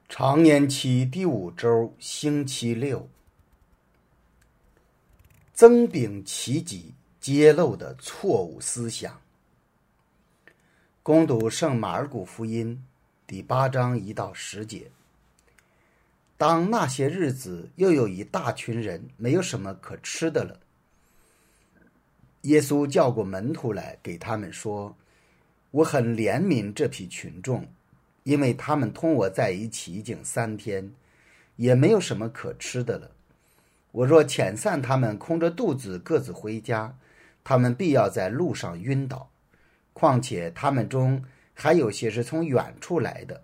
常年期第5周星期六，曾秉其己揭露的错误思想。攻读圣马尔谷福音第8章1到10节。当那些日子，又有一大群人没有什么可吃的了。耶稣叫过门徒来，给他们说：我很怜悯这批群众，因为他们同我在一起已经3天，也没有什么可吃的了。我若遣散他们空着肚子各自回家，他们必要在路上晕倒。况且他们中还有些是从远处来的。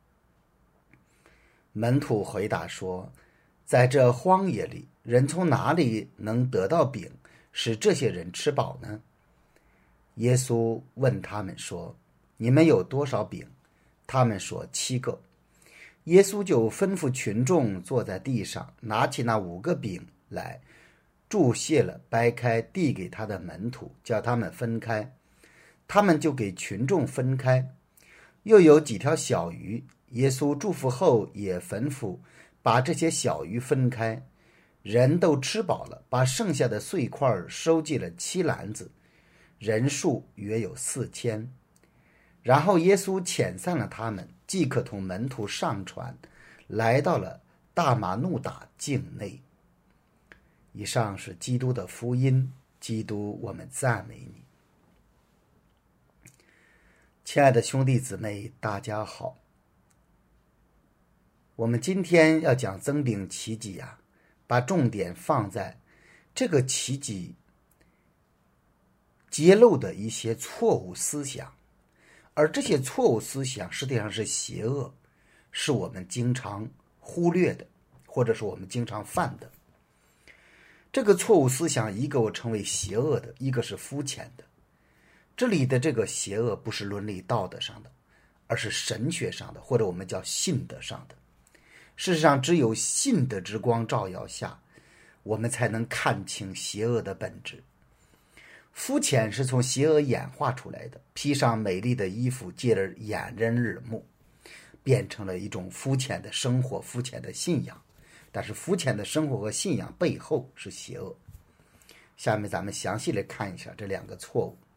门徒回答说：在这荒野里，人从哪里能得到饼，使这些人吃饱呢？耶稣问他们说：你们有多少饼？他们说7个。耶稣就吩咐群众坐在地上，拿起那5个饼来，祝谢了，掰开，递给他的门徒，叫他们分开。他们就给群众分开。又有几条小鱼，耶稣祝福后也吩咐把这些小鱼分开。人都吃饱了，把剩下的碎块收进了7篮子，人数约有4000。然后耶稣遣散了他们，即刻同门徒上船，来到了大马努达境内。以上是基督的福音。基督，我们赞美你。亲爱的兄弟姊妹，大家好。我们今天要讲曾秉其己把重点放在这个其己揭露的一些错误思想，而这些错误思想实际上是邪恶，是我们经常忽略的，或者是我们经常犯的。这个错误思想，一个我称为邪恶的，一个是肤浅的。这里的这个邪恶不是伦理道德上的，而是神学上的，或者我们叫信德上的。事实上，只有信德之光照耀下，我们才能看清邪恶的本质。肤浅是从邪恶演化出来的，披上美丽的衣服，借着掩人耳目，变成了一种肤浅的生活，肤浅的信仰。但是肤浅的生活和信仰背后是邪恶。下面咱们详细来看一下这2个错误。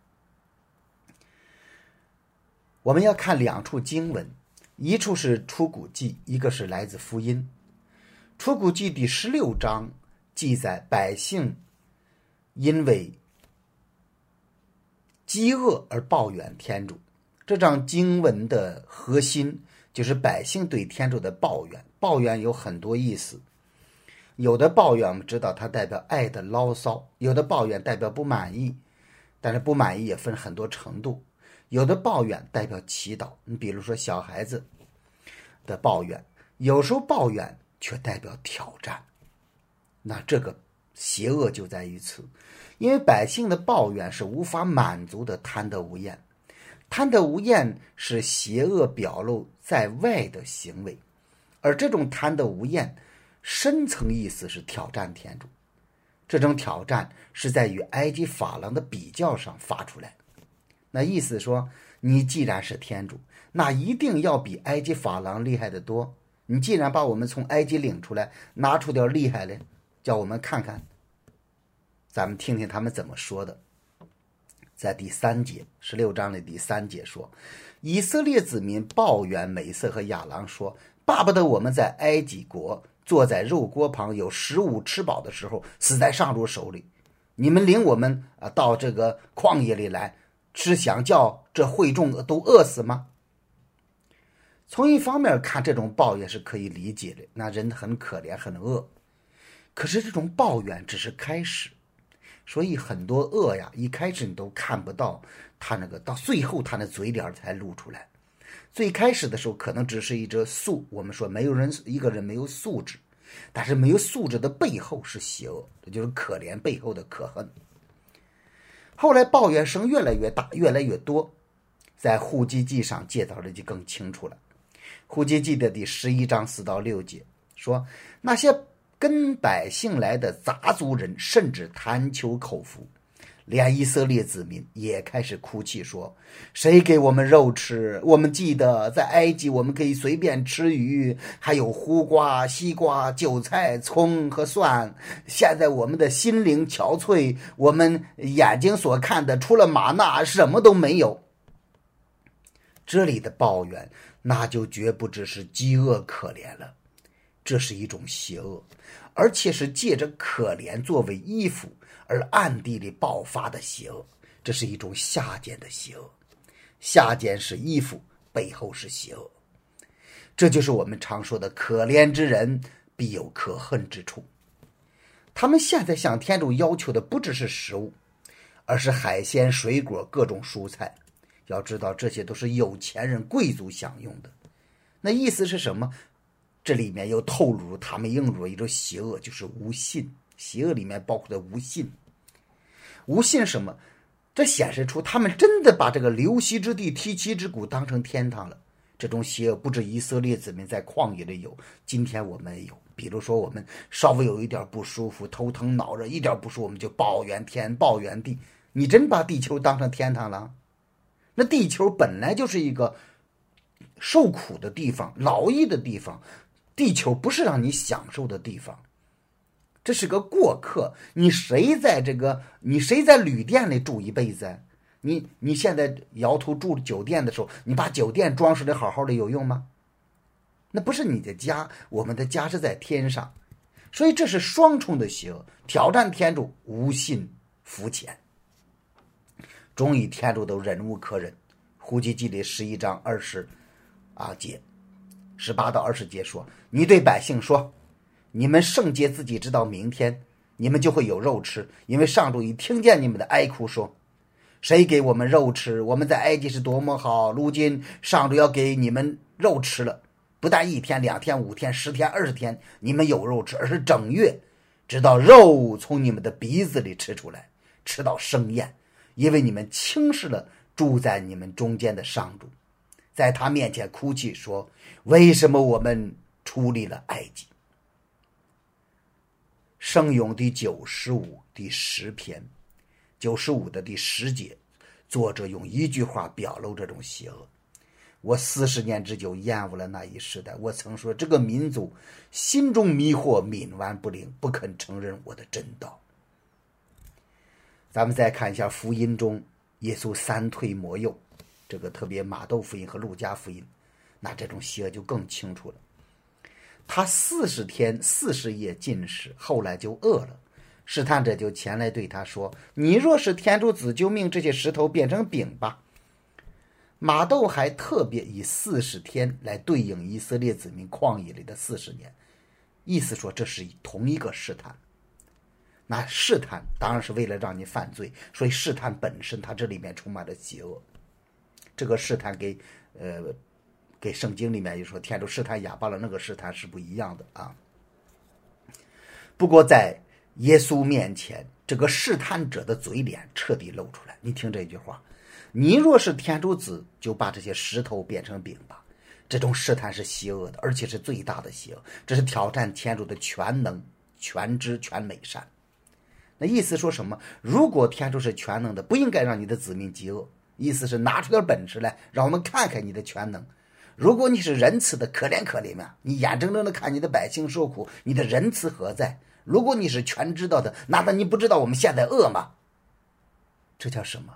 我们要看2处经文，一处是出谷记，一个是来自福音。出谷记第16章记载百姓因为饥饿而抱怨天主。这章经文的核心就是百姓对天主的抱怨。抱怨有很多意思，有的抱怨我们知道它代表爱的牢骚，有的抱怨代表不满意，但是不满意也分很多程度。有的抱怨代表祈祷，你比如说小孩子的抱怨，有时候抱怨却代表挑战。那这个邪恶就在于此，因为百姓的抱怨是无法满足的贪得无厌。贪得无厌是邪恶表露在外的行为，而这种贪得无厌深层意思是挑战天主。这种挑战是在与埃及法郎的比较上发出来。那意思说，你既然是天主，那一定要比埃及法郎厉害得多。你既然把我们从埃及领出来，拿出点厉害来，叫我们看看。咱们听听他们怎么说的。在第3节，16章的第3节说，以色列子民抱怨美色和亚郎说，巴不得我们在埃及国坐在肉锅旁，有食物吃饱的时候死在上主手里。你们领我们到这个旷野里来，是想叫这会众都饿死吗？从一方面看，这种抱怨是可以理解的，那人很可怜很饿。可是这种抱怨只是开始，所以很多恶一开始你都看不到他那个，到最后他那嘴脸才露出来。最开始的时候可能只是一则素，我们说一个人没有素质，但是没有素质的背后是邪恶，这就是可怜背后的可恨。后来抱怨声越来越大，越来越多，在户籍记上介绍的就更清楚了。户籍记的第11章4到6节说，那些跟百姓来的杂族人甚至贪求口福， 连以色列子民也开始哭泣说，谁给我们肉吃？我们记得在埃及我们可以随便吃鱼，还有胡瓜、西瓜、韭菜、葱和蒜，现在我们的心灵憔悴，我们眼睛所看的除了玛纳什么都没有。这里的抱怨那就绝不只是饥饿可怜了，这是一种邪恶，而且是借着可怜作为衣服而暗地里爆发的邪恶，这是一种下贱的邪恶。下贱是衣服，背后是邪恶。这就是我们常说的可怜之人必有可恨之处。他们现在向天主要求的不只是食物，而是海鲜、水果、各种蔬菜。要知道这些都是有钱人贵族享用的。那意思是什么？这里面又透露他们映入一种邪恶，就是无信。邪恶里面包括的无信。无信什么？这显示出他们真的把这个流息之地提旗之谷当成天堂了。这种邪恶不止以色列子民在旷野里有，今天我们也有。比如说我们稍微有一点不舒服，头疼脑热，一点不舒服我们就抱怨天抱怨地。你真把地球当成天堂了？那地球本来就是一个受苦的地方，劳役的地方，地球不是让你享受的地方，这是个过客。你谁在旅店里住一辈子？你现在摇头住酒店的时候，你把酒店装饰的好好的有用吗？那不是你的家，我们的家是在天上。所以这是双重的邪恶，挑战天主，无信浮潜。终于天主都忍无可忍，呼吸记里11章20节18到20节说，你对百姓说，你们圣洁自己直到明天，你们就会有肉吃，因为上主已听见你们的哀哭，说谁给我们肉吃？我们在埃及是多么好，如今上主要给你们肉吃了，不但1天2天5天10天20天你们有肉吃，而是整月，直到肉从你们的鼻子里吃出来，吃到生厌，因为你们轻视了住在你们中间的上主，在他面前哭泣说，为什么我们出离了埃及？圣咏第95第10篇95的第10节，作者用一句话表露这种邪恶。我40年之久厌恶了那一时代，我曾说这个民族心中迷惑，冥顽不灵，不肯承认我的真道。咱们再看一下福音中耶稣3推磨右，这个特别马窦福音和路加福音，那这种邪恶就更清楚了。他40天40夜禁食，后来就饿了，试探者就前来对他说，你若是天主子，就命这些石头变成饼吧。马窦还特别以40天来对应以色列子民旷野里的40年，意思说这是同一个试探。那试探当然是为了让你犯罪，所以试探本身它这里面充满了邪恶。这个试探给圣经里面就说天主试探亚巴郎那个试探是不一样的啊。不过在耶稣面前，这个试探者的嘴脸彻底露出来。你听这句话，你若是天主子，就把这些石头变成饼吧。这种试探是邪恶的，而且是最大的邪恶，这是挑战天主的全能、全知、全美善。那意思说什么？如果天主是全能的，不应该让你的子民饥饿，意思是拿出点本事来，让我们看看你的全能。如果你是仁慈的，可怜可怜嘛，你眼睁睁的看你的百姓受苦，你的仁慈何在？如果你是全知道的，难道你不知道我们现在饿吗？这叫什么？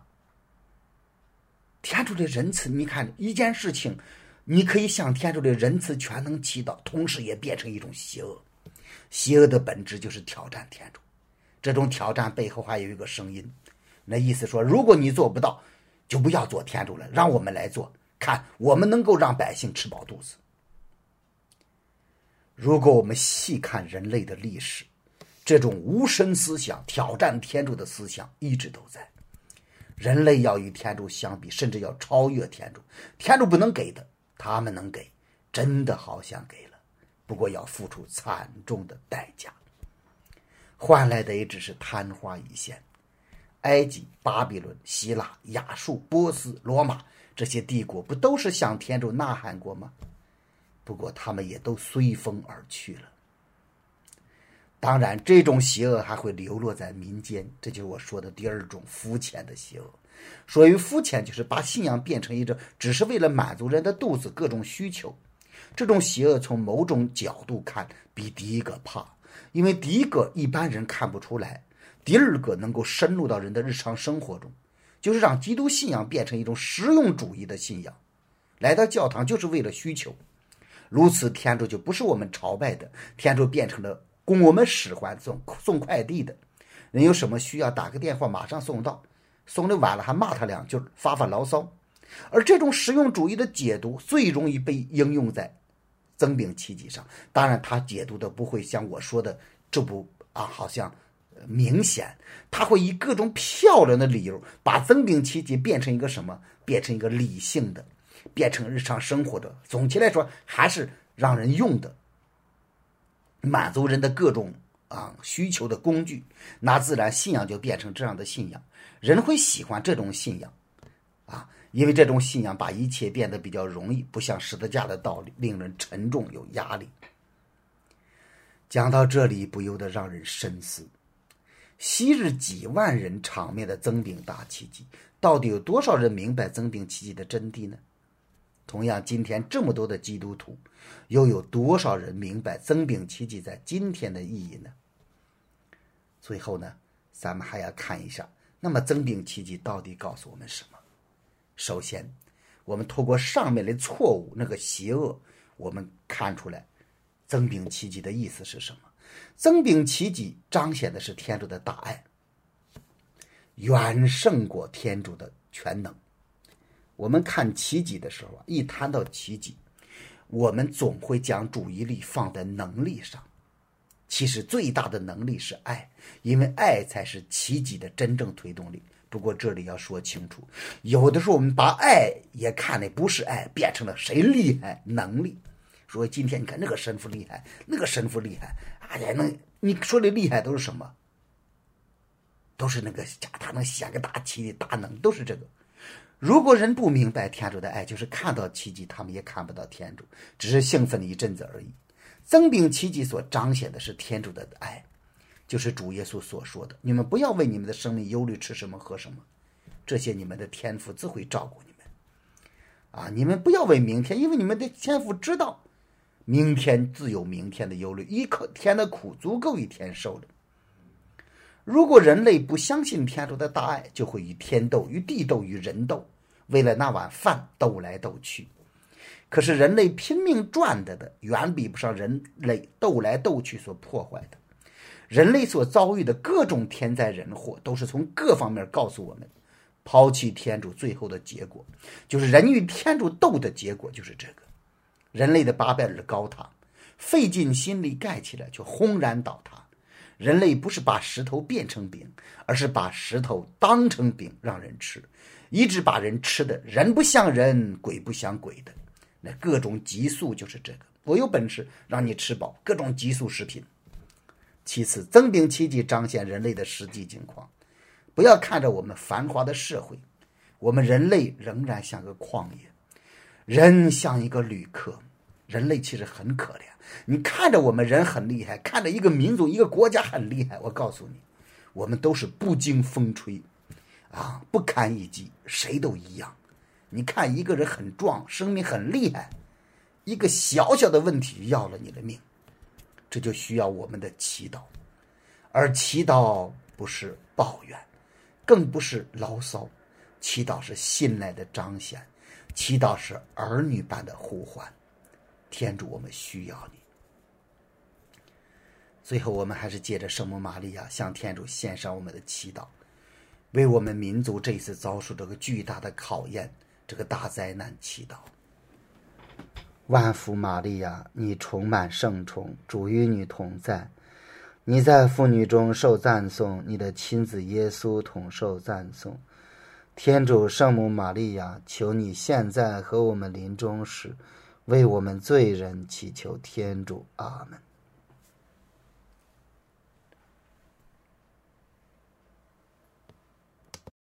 天主的仁慈，你看一件事情，你可以向天主的仁慈全能祈祷，同时也变成一种邪恶。邪恶的本质就是挑战天主，这种挑战背后还有一个声音，那意思说，如果你做不到，就不要做天主了，让我们来做，看我们能够让百姓吃饱肚子。如果我们细看人类的历史，这种无神思想、挑战天主的思想一直都在。人类要与天主相比，甚至要超越天主。天主不能给的，他们能给，真的好像给了，不过要付出惨重的代价，换来的也只是昙花一现。埃及、巴比伦、希腊、亚述、波斯、罗马这些帝国不都是向天主呐喊过吗？不过他们也都随风而去了。 当然，这种邪恶还会流落在民间，这就是我说的第二种肤浅的邪恶。所谓肤浅，就是把信仰变成一种只是为了满足人的肚子各种需求。这种邪恶从某种角度看比第一个怕，因为第一个一般人看不出来，第二个能够深入到人的日常生活中，就是让基督信仰变成一种实用主义的信仰。来到教堂就是为了需求，如此天主就不是我们朝拜的，天主变成了供我们使唤送快递的。人有什么需要打个电话马上送到，送的晚了还骂他两句，发牢骚。而这种实用主义的解读最容易被应用在增饼奇迹上，当然他解读的不会像我说的这不好像明显，他会以各种漂亮的理由把增饼奇迹变成一个什么，变成一个理性的，变成日常生活的，总体来说还是让人用的，满足人的各种需求的工具。那自然信仰就变成这样的信仰，人会喜欢这种信仰因为这种信仰把一切变得比较容易，不像十字架的道理令人沉重有压力。讲到这里不由得让人深思，昔日几万人场面的增饼大奇迹，到底有多少人明白增饼奇迹的真谛呢？同样，今天这么多的基督徒，又有多少人明白增饼奇迹在今天的意义呢？最后呢，咱们还要看一下，那么增饼奇迹到底告诉我们什么？首先，我们透过上面的错误，那个邪恶，我们看出来增饼奇迹的意思是什么。增饼奇迹彰显的是天主的大爱，远胜过天主的全能。我们看奇迹的时候一谈到奇迹，我们总会将注意力放在能力上。其实最大的能力是爱，因为爱才是奇迹的真正推动力。不过这里要说清楚，有的时候我们把爱也看的不是爱，变成了谁厉害能力。所以今天你看那个神父厉害，那个神父厉害，你说的厉害都是什么？都是那个他能显个大奇迹大能，都是这个。如果人不明白天主的爱，就是看到奇迹他们也看不到天主，只是兴奋一阵子而已。增饼奇迹所彰显的是天主的爱，就是主耶稣所说的，你们不要为你们的生命忧虑吃什么喝什么，这些你们的天父自会照顾你们你们不要为明天，因为你们的天父知道明天自有明天的忧虑，一天的苦足够一天受了。如果人类不相信天主的大爱，就会与天斗，与地斗，与人斗，为了那碗饭斗来斗去。可是人类拼命赚的远比不上人类斗来斗去所破坏的。人类所遭遇的各种天灾人祸，都是从各方面告诉我们，抛弃天主最后的结果，就是人与天主斗的结果就是这个。人类的巴贝尔高塔，费尽心力盖起来却轰然倒塌。人类不是把石头变成饼，而是把石头当成饼让人吃，一直把人吃的人不像人，鬼不像鬼的。那各种激素就是这个，我有本事让你吃饱，各种激素食品。其次，增饼奇迹彰显人类的实际情况。不要看着我们繁华的社会，我们人类仍然像个旷野，人像一个旅客。人类其实很可怜，你看着我们人很厉害，看着一个民族一个国家很厉害，我告诉你，我们都是不经风吹不堪一击，谁都一样。你看一个人很壮，生命很厉害，一个小小的问题要了你的命，这就需要我们的祈祷。而祈祷不是抱怨，更不是牢骚，祈祷是信赖的彰显，祈祷是儿女般的呼唤。天主，我们需要你。最后我们还是借着圣母玛利亚向天主献上我们的祈祷，为我们民族这一次遭受这个巨大的考验，这个大灾难祈祷。万福玛利亚，你充满圣宠，主与你同在，你在妇女中受赞颂，你的亲子耶稣同受赞颂。天主圣母玛利亚，求你现在和我们临终时为我们罪人祈求天主。阿们。